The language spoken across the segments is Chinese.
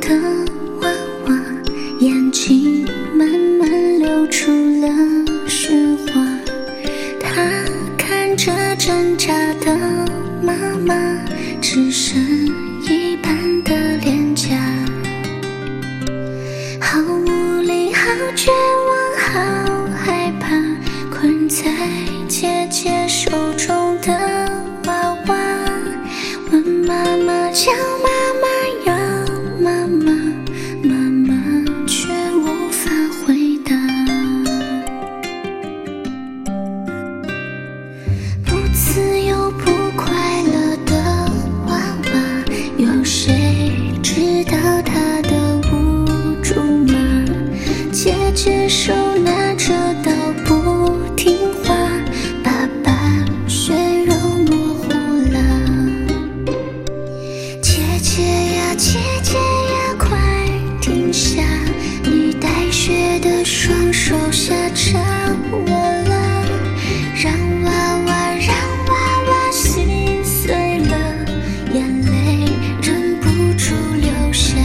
的娃娃，眼睛慢慢流出了雪花。他看着挣扎的妈妈，只剩一半的脸颊，好无力，好绝望，好害怕，困在姐姐手中的娃娃，问妈妈，叫妈妈，要妈妈，妈妈却无法回答。不自由不快乐的娃娃，有谁知道他的无助吗？姐姐手拿着刀不听话，爸爸血肉模糊了。姐姐呀姐姐呀，快停下，你带血的双手吓着我了，让娃娃心碎了，眼泪忍不住流下。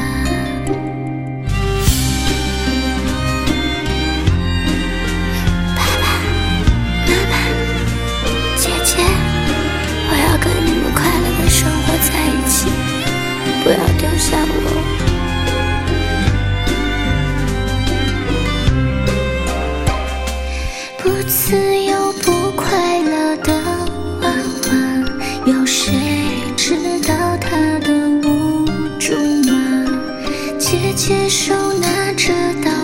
爸爸妈妈姐姐，我要跟你们快乐的生活在一起，不要丢下我。不自由不快乐的娃娃，有谁知道他的无助吗？姐姐手拿着刀